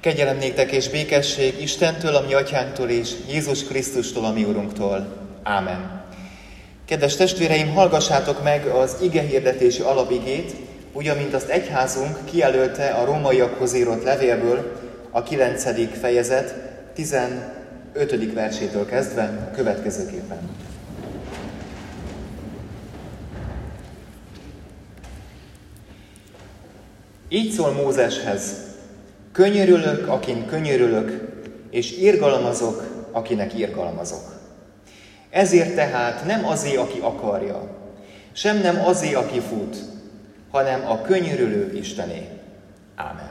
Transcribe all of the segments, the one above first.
Kegyelem néktek és békesség Istentől, a mi atyánktól és Jézus Krisztustól, a mi Urunktól. Ámen. Kedves testvéreim, hallgassátok meg az igehirdetési alapigét, úgy, amint azt egyházunk kijelölte a rómaiakhoz írott levélből, a 9. fejezet 15. versétől kezdve a következőképpen. Így szól Mózeshez: könyörülök, akin könyörülök, és irgalmazok, akinek irgalmazok. Ezért tehát nem azé, aki akarja, sem nem azé, aki fut, hanem a könyörülő Istené. Ámen.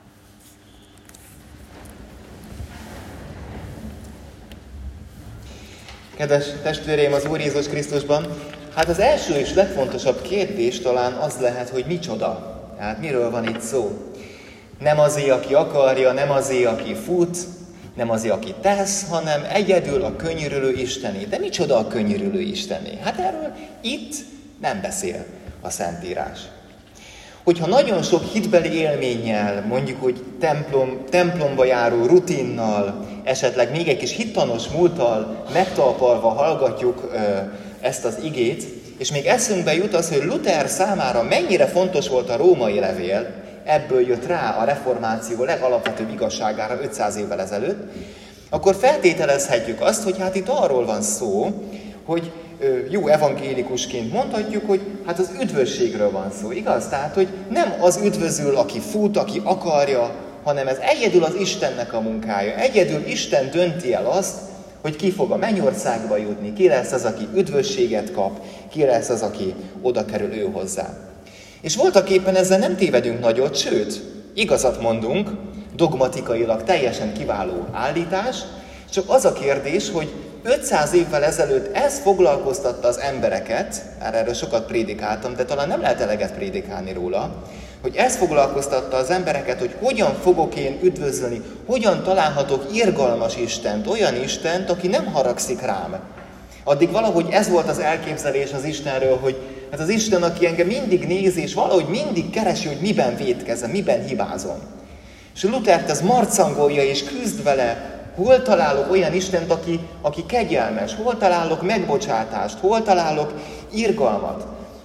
Kedves testvéreim az Úr Jézus Krisztusban, hát az első és legfontosabb kérdés talán az lehet, hogy micsoda. Hát miről van itt szó? Nem azé, aki akarja, nem azé, aki fut, nem azé, aki tesz, hanem egyedül a könyörülő Istené. De micsoda a könyörülő Istené? Hát erről itt nem beszél a Szentírás. Hogyha nagyon sok hitbeli élménnyel, mondjuk, hogy templomba járó rutinnal, esetleg még egy kis hittanos múlttal megtalpalva hallgatjuk ezt az igét, és még eszünkbe jut az, hogy Luther számára mennyire fontos volt a római levél, ebből jött rá a reformáció legalapvetőbb igazságára 500 évvel ezelőtt, akkor feltételezhetjük azt, hogy hát itt arról van szó, hogy jó evangélikusként mondhatjuk, hogy hát az üdvösségről van szó, igaz? Tehát, hogy nem az üdvözül, aki fut, aki akarja, hanem ez egyedül az Istennek a munkája. Egyedül Isten dönti el azt, hogy ki fog a mennyországba jutni, ki lesz az, aki üdvösséget kap, ki lesz az, aki oda kerül ő hozzá. És voltaképpen ezzel nem tévedünk nagyot, sőt, igazat mondunk, dogmatikailag teljesen kiváló állítás, csak az a kérdés, hogy 500 évvel ezelőtt ez foglalkoztatta az embereket, erről sokat prédikáltam, de talán nem lehet eleget prédikálni róla, hogy ez foglalkoztatta az embereket, hogy hogyan fogok én üdvözölni, hogyan találhatok irgalmas Istent, olyan Istent, aki nem haragszik rám. Addig valahogy ez volt az elképzelés az Istenről, hogy hát az Isten, aki engem mindig néz, és valahogy mindig keresi, hogy miben vétkezem, miben hibázom. És Luthert ez marcangolja és küzd vele, hol találok olyan Istent, aki kegyelmes, hol találok megbocsátást, hol találok irgalmat.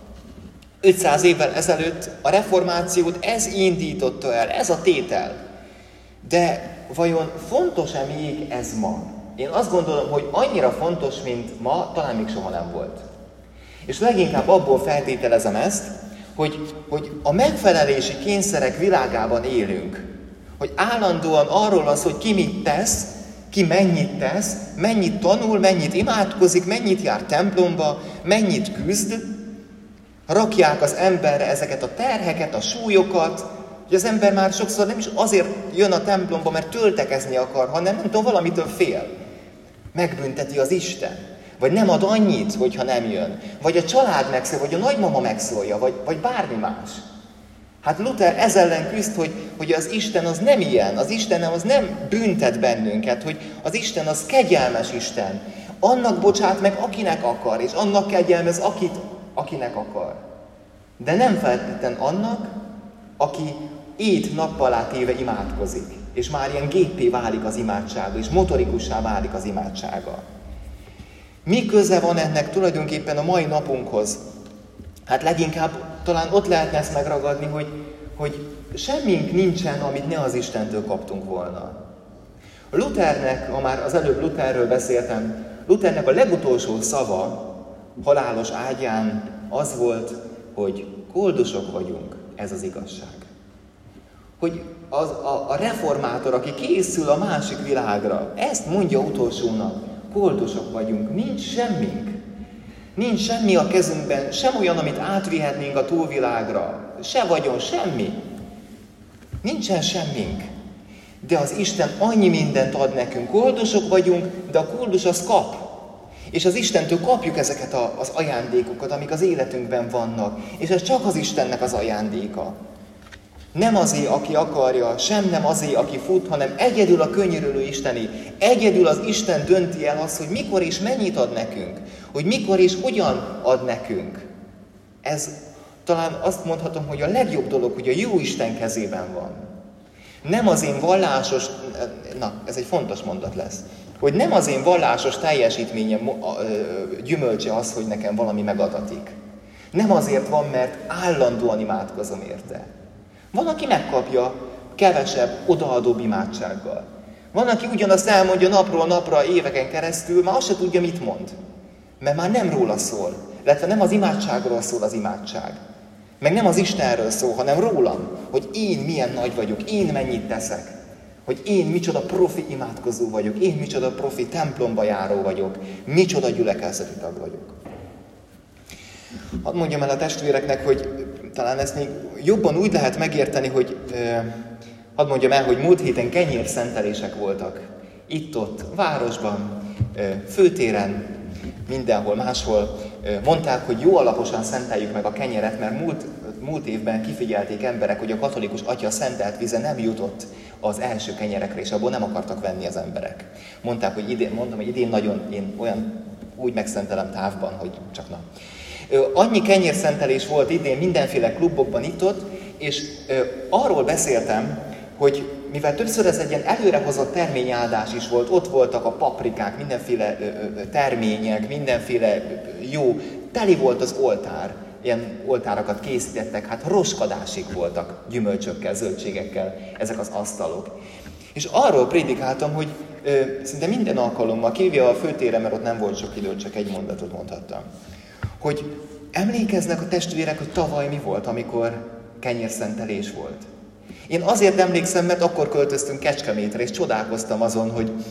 500 évvel ezelőtt a reformációt ez indította el, ez a tétel. De vajon fontos-e még ez ma? Én azt gondolom, hogy annyira fontos, mint ma, talán még soha nem volt. És leginkább abból feltételezem ezt, hogy a megfelelési kényszerek világában élünk. Hogy állandóan arról az, hogy ki mit tesz, ki mennyit tesz, mennyit tanul, mennyit imádkozik, mennyit jár templomba, mennyit küzd, rakják az emberre ezeket a terheket, a súlyokat, hogy az ember már sokszor nem is azért jön a templomba, mert töltekezni akar, hanem nem tudom, valamitől fél. Megbünteti az Isten. Vagy nem ad annyit, hogyha nem jön. Vagy a család megszól, vagy a nagymama megszólja, vagy bármi más. Hát Luther ez ellen küzd, hogy az Isten az nem ilyen, az Isten az nem büntet bennünket, hogy az Isten az kegyelmes Isten. Annak bocsát meg, akinek akar, és annak kegyelmez, akinek akar. De nem feltétlenül annak, aki nappal átéve imádkozik, és már ilyen géppé válik az imádsága, és motorikussá válik az imádsága. Mi köze van ennek tulajdonképpen a mai napunkhoz? Hát leginkább talán ott lehetne ezt megragadni, hogy semmink nincsen, amit ne az Istentől kaptunk volna. Luthernek, ha már az előbb Lutherről beszéltem, Luthernek a legutolsó szava halálos ágyán az volt, hogy koldusok vagyunk, ez az igazság. Hogy a reformátor, aki készül a másik világra, ezt mondja utolsónak, koldusok vagyunk, nincs semmink. Nincs semmi a kezünkben, sem olyan, amit átvihetnénk a túlvilágra, se vagyon, semmi. Nincsen semmink. De az Isten annyi mindent ad nekünk. Koldusok vagyunk, de a koldus az kap. És az Istentől kapjuk ezeket az ajándékokat, amik az életünkben vannak. És ez csak az Istennek az ajándéka. Nem azé, aki akarja, sem nem azé, aki fut, hanem egyedül a könyörülő Istené. Egyedül az Isten dönti el azt, hogy mikor és mennyit ad nekünk. Hogy mikor és hogyan ad nekünk. Ez talán azt mondhatom, hogy a legjobb dolog, hogy a jó Isten kezében van. Nem az én vallásos, ez egy fontos mondat lesz, hogy nem az én vallásos teljesítményem gyümölcse az, hogy nekem valami megadatik. Nem azért van, mert állandóan imádkozom érte. Van, aki megkapja kevesebb, odaadóbb imádsággal. Van, aki ugyanazt elmondja napról napra, éveken keresztül, már azt se tudja, mit mond. Mert már nem róla szól, illetve nem az imádságról szól az imádság. Meg nem az Istenről szól, hanem rólam, hogy én milyen nagy vagyok, én mennyit teszek. Hogy én micsoda profi imádkozó vagyok, én micsoda profi templomba járó vagyok, micsoda gyülekezeti tag vagyok. Hadd mondjam el a testvéreknek, hogy talán ezt még jobban úgy lehet megérteni, hogy hadd mondjam el, hogy múlt héten kenyérszentelések voltak. Itt-ott, városban, főtéren, mindenhol, máshol. Mondták, hogy jó alaposan szenteljük meg a kenyeret, mert múlt évben kifigyelték emberek, hogy a katolikus atya szentelt vize nem jutott az első kenyerekre, és abból nem akartak venni az emberek. Mondták, hogy idén nagyon, én úgy megszentelem távban, hogy csak na. Annyi kenyérszentelés volt idén mindenféle klubokban itt-ott, és arról beszéltem, hogy mivel többször ez egy ilyen előrehozott terményáldás is volt, ott voltak a paprikák, mindenféle termények, mindenféle jó, teli volt az oltár, ilyen oltárakat készítettek, hát roskadásig voltak gyümölcsökkel, zöldségekkel ezek az asztalok. És arról prédikáltam, hogy szinte minden alkalommal, kivéve a főtérre, mert ott nem volt sok idő, csak egy mondatot mondhattam, hogy emlékeznek a testvérek, hogy tavaly mi volt, amikor kenyérszentelés volt. Én azért emlékszem, mert akkor költöztünk Kecskemétre, és csodálkoztam azon,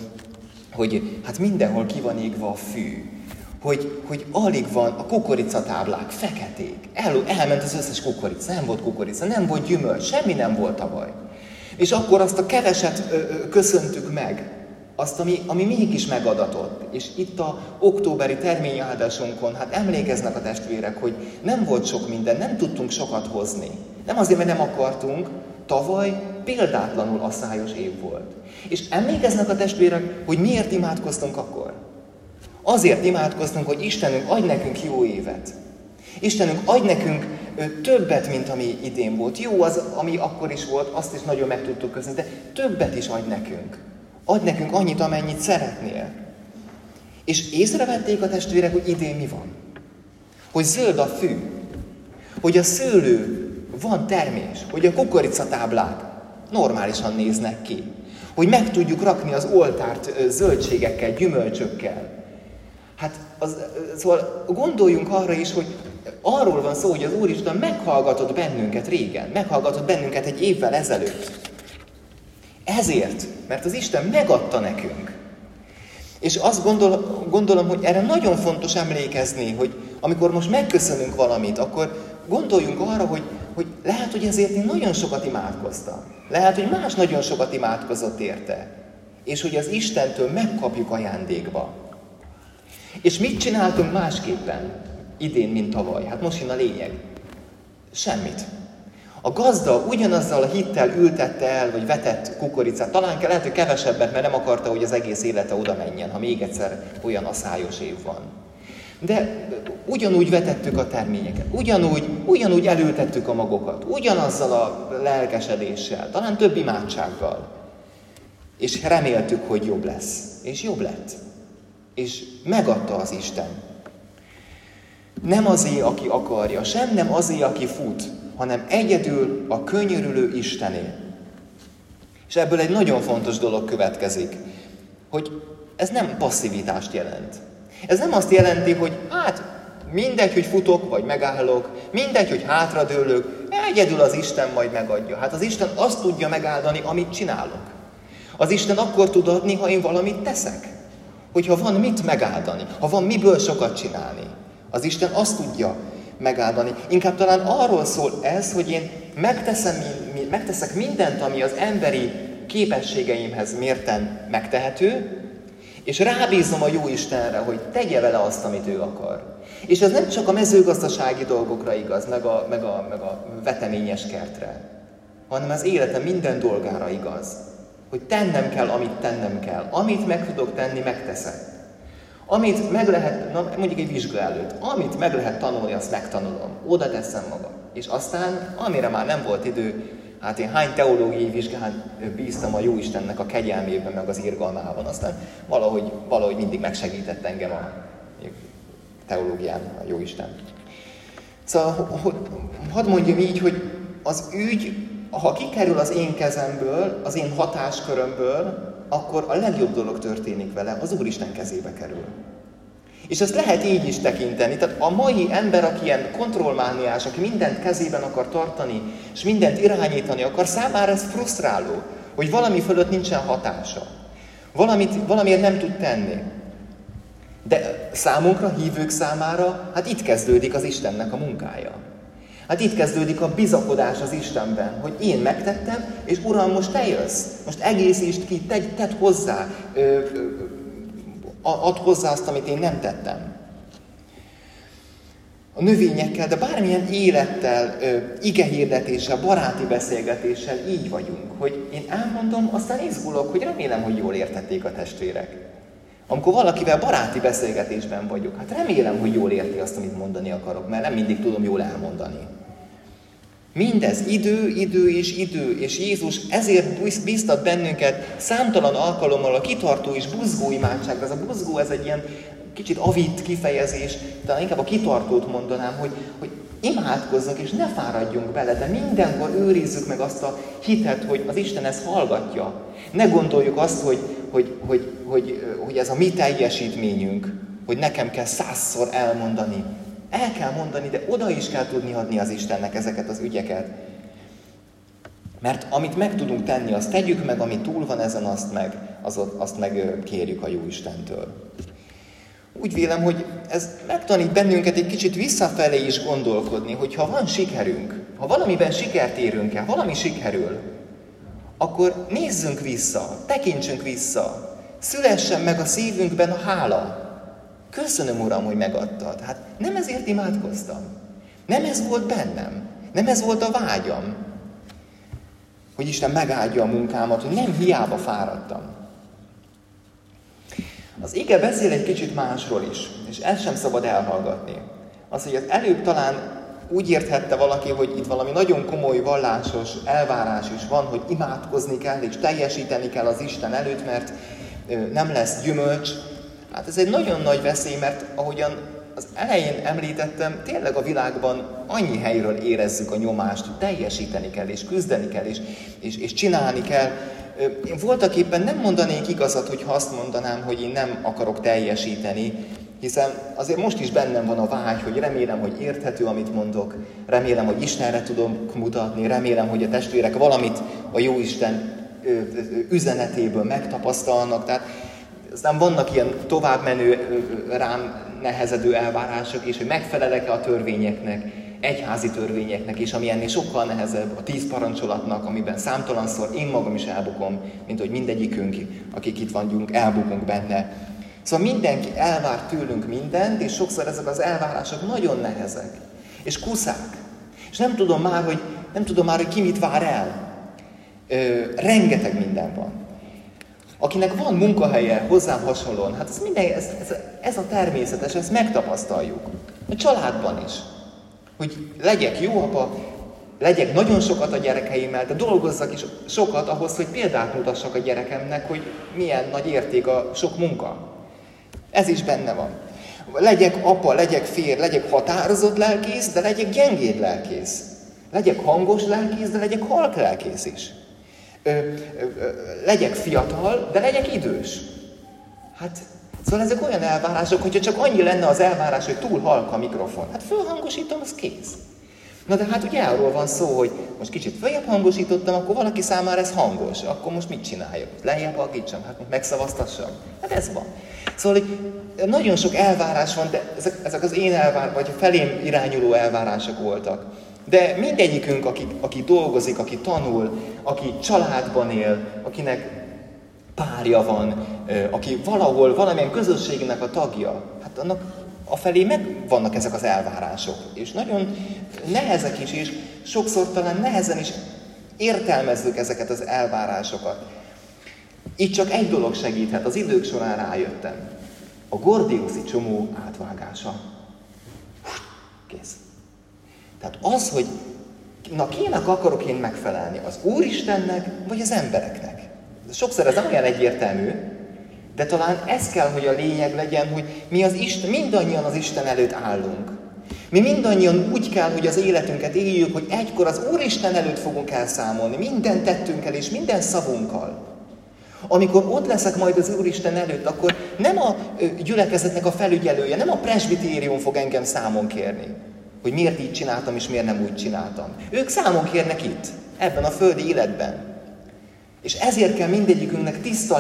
hogy hát mindenhol ki van égve a fű. Hogy alig van a kukoricatáblák, feketék. Elment az összes kukorica, nem volt kukorica, nem volt gyümölcs, semmi nem volt tavaly. És akkor azt a keveset köszöntük meg, azt, ami mégis megadatott. És itt a októberi terményáldásunkon, hát emlékeznek a testvérek, hogy nem volt sok minden, nem tudtunk sokat hozni. Nem azért, mert nem akartunk, tavaly példátlanul asszályos év volt. És emlékeznek a testvérek, hogy miért imádkoztunk akkor? Azért imádkoztunk, hogy Istenünk, adj nekünk jó évet. Istenünk, adj nekünk többet, mint ami idén volt. Jó az, ami akkor is volt, azt is nagyon meg tudtuk köszönni, de többet is adj nekünk. Adj nekünk annyit, amennyit szeretnél. És észrevették a testvérek, hogy idén mi van. Hogy zöld a fű. Hogy a szőlő van termés. Hogy a kukoricatáblák normálisan néznek ki. Hogy meg tudjuk rakni az oltárt zöldségekkel, gyümölcsökkel. Hát szóval gondoljunk arra is, hogy arról van szó, hogy az Úristen meghallgatott bennünket régen. Meghallgatott bennünket egy évvel ezelőtt. Ezért, mert az Isten megadta nekünk. És azt gondolom, hogy erre nagyon fontos emlékezni, hogy amikor most megköszönünk valamit, akkor gondoljunk arra, hogy lehet, hogy ezért én nagyon sokat imádkoztam. Lehet, hogy más nagyon sokat imádkozott érte. És hogy az Istentől megkapjuk ajándékba. És mit csináltunk másképpen idén, mint tavaly? Hát most jön a lényeg. Semmit. A gazda ugyanazzal a hittel ültette el, vagy vetett kukoricát. Talán lehet, hogy kevesebbet, mert nem akarta, hogy az egész élete oda menjen, ha még egyszer olyan asszályos év van. De ugyanúgy vetettük a terményeket, ugyanúgy elültettük a magokat, ugyanazzal a lelkesedéssel, talán több imádsággal. És reméltük, hogy jobb lesz. És jobb lett. És megadta az Isten. Nem azé, aki akarja, sem nem azé, aki fut, hanem egyedül a könyörülő Istené. És ebből egy nagyon fontos dolog következik, hogy ez nem passzivitást jelent. Ez nem azt jelenti, hogy hát mindegy, hogy futok, vagy megállok, mindegy, hogy hátradőlök, egyedül az Isten majd megadja. Hát az Isten azt tudja megáldani, amit csinálok. Az Isten akkor tud adni, ha én valamit teszek. Hogyha van mit megáldani, ha van miből sokat csinálni. Az Isten azt tudja megáldani. Inkább talán arról szól ez, hogy én megteszek mindent, ami az emberi képességeimhez mérten megtehető, és rábízom a jó Istenre, hogy tegye vele azt, amit ő akar. És ez nem csak a mezőgazdasági dolgokra igaz, meg a veteményes kertre, hanem az életem minden dolgára igaz. Hogy tennem kell, amit tennem kell. Amit meg tudok tenni, megteszek. Amit meg lehet, mondjuk egy vizsga előtt, amit meg lehet tanulni, azt megtanulom. Oda teszem magam. És aztán, amire már nem volt idő, hát én hány teológiai vizsgán bíztam a Jóistennek a kegyelmében, meg az irgalmában. Aztán valahogy mindig megsegített engem a teológián a Jóisten. Szóval hadd mondjam így, hogy az ügy, ha kikerül az én kezemből, az én hatáskörömből, akkor a legjobb dolog történik vele, az Úristen kezébe kerül. És ezt lehet így is tekinteni. Tehát a mai ember, aki ilyen kontrollmániás, aki mindent kezében akar tartani, és mindent irányítani akar, számára ez frusztráló, hogy valami fölött nincsen hatása. Valamiért nem tud tenni. De számunkra, hívők számára, hát itt kezdődik az Istennek a munkája. Hát itt kezdődik a bizakodás az Istenben, hogy én megtettem, és Uram, most te jössz. Most egészítsd ki, tedd hozzá, add hozzá azt, amit én nem tettem. A növényekkel, de bármilyen élettel, igehirdetéssel, baráti beszélgetéssel így vagyunk, hogy én elmondom, aztán izgulok, hogy remélem, hogy jól értették a testvérek. Amikor valakivel baráti beszélgetésben vagyok, hát remélem, hogy jól érti azt, amit mondani akarok, mert nem mindig tudom jól elmondani. Mindez idő, és Jézus ezért biztat bennünket számtalan alkalommal a kitartó és buzgó imádságra. Ez a buzgó, ez egy ilyen kicsit avitt kifejezés, talán inkább a kitartót mondanám, hogy imádkozzunk és ne fáradjunk bele, de mindenkor őrizzük meg azt a hitet, hogy az Isten ezt hallgatja. Ne gondoljuk azt, hogy ez a mi teljesítményünk, hogy nekem kell 100-szor elmondani. El kell mondani, de oda is kell tudni adni az Istennek ezeket az ügyeket. Mert amit meg tudunk tenni, azt tegyük meg, ami túl van ezen, azt meg kérjük a Jóistentől. Úgy vélem, hogy ez megtanít bennünket egy kicsit visszafelé is gondolkodni, hogy ha van sikerünk, ha valamiben sikert érünk el, valami sikerül, akkor nézzünk vissza, tekintsünk vissza, szülessen meg a szívünkben a hála. Köszönöm, Uram, hogy megadtad. Hát nem ezért imádkoztam. Nem ez volt bennem. Nem ez volt a vágyam. Hogy Isten megáldja a munkámat, hogy nem hiába fáradtam. Az ige beszél egy kicsit másról is, és ezt sem szabad elhallgatni. Az, hogy az előbb talán úgy érthette valaki, hogy itt valami nagyon komoly vallásos elvárás is van, hogy imádkozni kell, és teljesíteni kell az Isten előtt, mert nem lesz gyümölcs. Hát ez egy nagyon nagy veszély, mert ahogyan az elején említettem, tényleg a világban annyi helyről érezzük a nyomást, hogy teljesíteni kell, és küzdeni kell, és csinálni kell. Én voltak éppen nem mondanék igazat, hogyha azt mondanám, hogy én nem akarok teljesíteni, hiszen azért most is bennem van a vágy, hogy remélem, hogy érthető, amit mondok, remélem, hogy Istenre tudom mutatni, remélem, hogy a testvérek valamit a Jóisten üzenetéből megtapasztalnak. Tehát aztán vannak ilyen továbbmenő, rám nehezedő elvárások is, hogy megfelelek-e a törvényeknek, egyházi törvényeknek is, ami ennél sokkal nehezebb, a 10 parancsolatnak, amiben számtalanszor én magam is elbukom, mint hogy mindegyikünk, akik itt vagyunk, elbukunk benne. Szóval mindenki elvár tőlünk mindent, és sokszor ezek az elvárások nagyon nehezek, és kuszák. És nem tudom már, hogy ki mit vár el. Rengeteg minden van. Akinek van munkahelye hozzám hasonlóan, hát ez a természetes, ezt megtapasztaljuk. A családban is. Hogy legyek jó apa, legyek nagyon sokat a gyerekeimmel, de dolgozzak is sokat ahhoz, hogy példát mutassak a gyerekemnek, hogy milyen nagy érték a sok munka. Ez is benne van. Legyek apa, legyek férj, legyek határozott lelkész, de legyek gyengéd lelkész. Legyek hangos lelkész, de legyek halk lelkész is. Legyek fiatal, de legyek idős. Hát, szóval ezek olyan elvárások, hogyha csak annyi lenne az elvárás, hogy túl halk a mikrofon. Hát fölhangosítom, az kész. Na de hát ugye arról van szó, hogy most kicsit följebb hangosítottam, akkor valaki számára ez hangos. Akkor most mit csináljak? Lejjebb halkítsam? Hát most megszavaztassam? Hát ez van. Szóval hogy nagyon sok elvárás van, de ezek az én vagy a felém irányuló elvárások voltak. De mindegyikünk, aki dolgozik, aki tanul, aki családban él, akinek párja van, aki valahol, valamilyen közösségnek a tagja, hát annak afelé meg vannak ezek az elvárások. És nagyon nehezek is, és sokszor talán nehezen is értelmezzük ezeket az elvárásokat. Itt csak egy dolog segíthet, az idők során rájöttem. A gordiuszi csomó átvágása. Kész. Tehát az, hogy Na, kinek akarok én megfelelni? Az Úristennek, vagy az embereknek? Sokszor ez nem olyan egyértelmű, de talán ez kell, hogy a lényeg legyen, hogy mi mindannyian az Isten előtt állunk. Mi mindannyian úgy kell, hogy az életünket éljük, hogy egykor az Úristen előtt fogunk elszámolni, minden tettünkkel és minden szavunkkal. Amikor ott leszek majd az Úristen előtt, akkor nem a gyülekezetnek a felügyelője, nem a presbitérium fog engem számon kérni, hogy miért így csináltam és miért nem úgy csináltam. Ők számon kérnek itt, ebben a földi életben. És ezért kell mindegyikünknek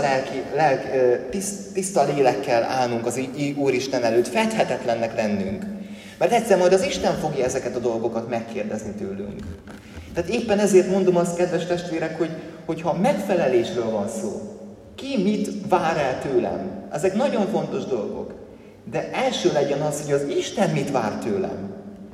tiszta lélekkel állnunk az Úristen előtt, fedhetetlennek lennünk. Mert egyszer majd az Isten fogja ezeket a dolgokat megkérdezni tőlünk. Tehát éppen ezért mondom azt, kedves testvérek, hogy ha megfelelésről van szó, ki mit vár el tőlem, ezek nagyon fontos dolgok. De első legyen az, hogy az Isten mit vár tőlem.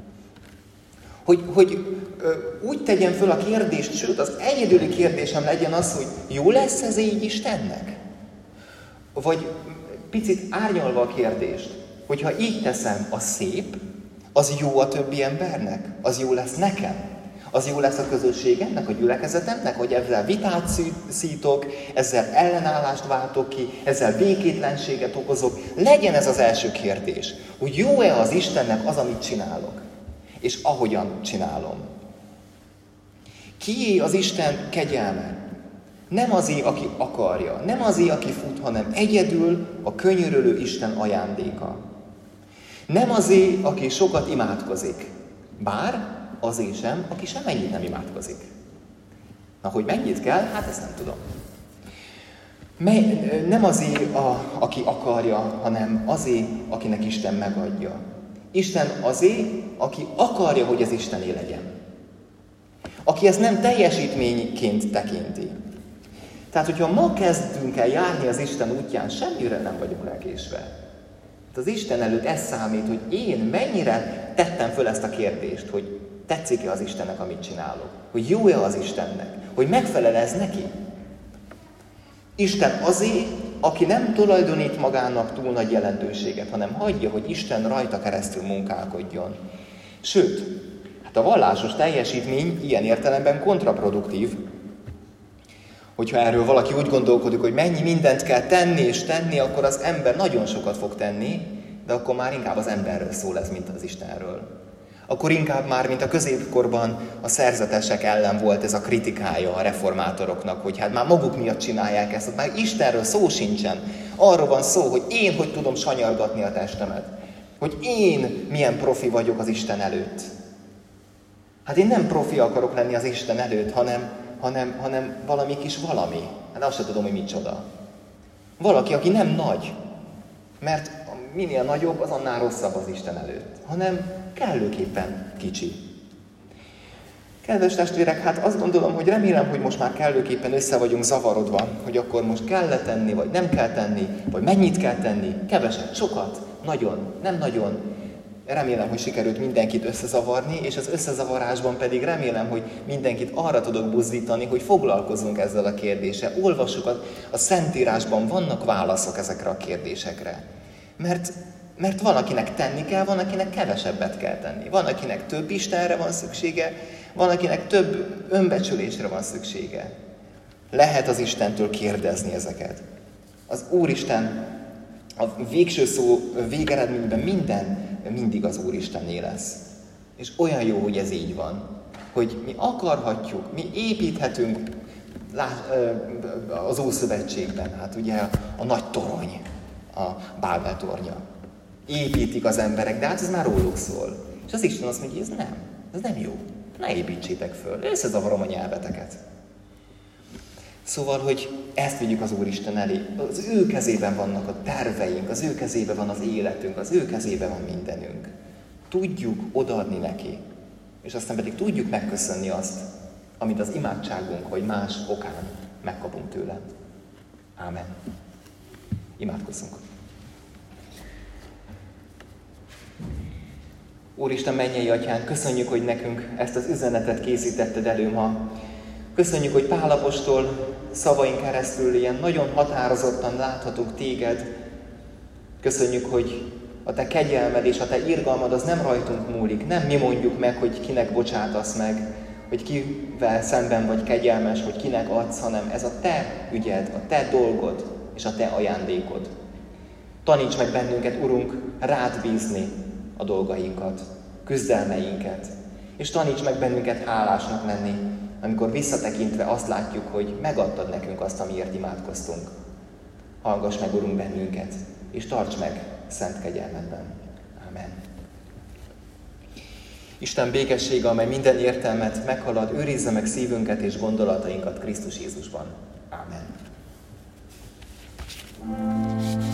Hogy úgy tegyem föl a kérdést, sőt az egyedüli kérdésem legyen az, hogy jó lesz ez így Istennek? Vagy picit árnyalva a kérdést, hogyha így teszem, az szép, az jó a többi embernek, az jó lesz nekem, az jó lesz a közösségemnek, a gyülekezetemnek, hogy ezzel vitát szítok, ezzel ellenállást váltok ki, ezzel békétlenséget okozok. Legyen ez az első kérdés, hogy jó-e az Istennek az, amit csinálok, és ahogyan csinálom. Kié az Isten kegyelme? Nem azé, aki akarja, nem azé, aki fut, hanem egyedül a könyörülő Isten ajándéka. Nem azé, aki sokat imádkozik, bár azé sem, aki semmennyit nem imádkozik. Na, hogy mennyit kell? Hát ezt nem tudom. Nem azé, aki akarja, hanem azé, akinek Isten megadja. Isten azé, aki akarja, hogy az Istené legyen. Aki ezt nem teljesítményként tekinti. Tehát, hogyha ma kezdünk el járni az Isten útján, semmire nem vagyunk lekésve. Az Isten előtt ez számít, hogy én mennyire tettem föl ezt a kérdést, hogy tetszik-e az Istennek, amit csinálok? Hogy jó-e az Istennek? Hogy megfelel ez neki? Isten azé, aki nem tulajdonít magának túl nagy jelentőséget, hanem hagyja, hogy Isten rajta keresztül munkálkodjon. Sőt, hát a vallásos teljesítmény ilyen értelemben kontraproduktív. Hogyha erről valaki úgy gondolkodik, hogy mennyi mindent kell tenni és tenni, akkor az ember nagyon sokat fog tenni, de akkor már inkább az emberről szól ez, mint az Istenről. Akkor inkább már, mint a középkorban a szerzetesek ellen volt ez a kritikája a reformátoroknak, hogy hát már maguk miatt csinálják ezt, már Istenről szó sincsen. Arról van szó, hogy én hogy tudom sanyargatni a testemet. Hogy én milyen profi vagyok az Isten előtt. Hát én nem profi akarok lenni az Isten előtt, hanem valami kis valami. Hát azt sem tudom, hogy micsoda. Valaki, aki nem nagy. Mert minél nagyobb, az annál rosszabb az Isten előtt. Hanem kellőképpen kicsi. Kedves testvérek, hát azt gondolom, hogy remélem, hogy most már kellőképpen össze vagyunk zavarodva, hogy akkor most kell tenni, vagy nem kell tenni, vagy mennyit kell tenni, keveset, sokat, nagyon, nem nagyon. Remélem, hogy sikerült mindenkit összezavarni, és az összezavarásban pedig remélem, hogy mindenkit arra tudok buzdítani, hogy foglalkozzunk ezzel a kérdéssel. Olvassuk, a Szentírásban vannak válaszok ezekre a kérdésekre. Mert van, akinek tenni kell, van, akinek kevesebbet kell tenni. Van, akinek több Istenre van szüksége, van, akinek több önbecsülésre van szüksége. Lehet az Istentől kérdezni ezeket. Az Úristen a végső szó végeredményben mindig az Úristené lesz. És olyan jó, hogy ez így van. Hogy mi akarhatjuk, mi építhetünk az Ószövetségben, hát ugye a nagy torony, a Bábel tornya. Építik az emberek, de hát ez már róluk szól. És az Isten azt mondja, hogy ez nem jó. Ne építsétek föl, összezavarom a nyelveteket. Szóval, hogy ezt vigyük az Úristen elé. Az ő kezében vannak a terveink, az ő kezében van az életünk, az ő kezében van mindenünk. Tudjuk odaadni neki, és aztán pedig tudjuk megköszönni azt, amit az imádságunk vagy más okán megkapunk tőle. Ámen. Imádkozzunk. Úristen, mennyei Atyánk, köszönjük, hogy nekünk ezt az üzenetet készítetted elő ma. Köszönjük, hogy Pál apostol szavain keresztül ilyen nagyon határozottan láthatunk téged. Köszönjük, hogy a te kegyelmed és a te irgalmad az nem rajtunk múlik. Nem mi mondjuk meg, hogy kinek bocsátasz meg, hogy kivel szemben vagy kegyelmes, hogy kinek adsz, hanem ez a te ügyed, a te dolgod és a te ajándékod. Taníts meg bennünket, Urunk, rád bízni a dolgainkat, küzdelmeinket, és taníts meg bennünket hálásnak lenni, amikor visszatekintve azt látjuk, hogy megadtad nekünk azt, amiért imádkoztunk. Hallgass meg, Urunk, bennünket, és tarts meg szent kegyelmedben. Amen. Isten békessége, amely minden értelmet meghalad, őrizze meg szívünket és gondolatainkat Krisztus Jézusban. Amen.